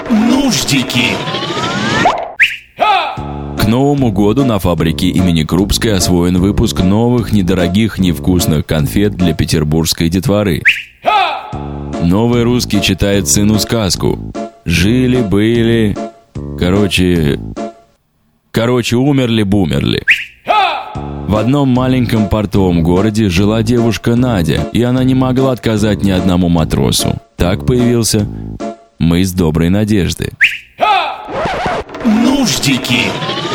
Нуждики. К Новому году на фабрике имени Крупской освоен выпуск новых, недорогих, невкусных конфет для петербургской детворы. Новый русский читает сыну сказку. Жили-были... Короче, умерли-бумерли. В одном маленьком портовом городе жила девушка Надя, и она не могла отказать ни одному матросу. Так появился мыс Доброй Надежды. Нуждики.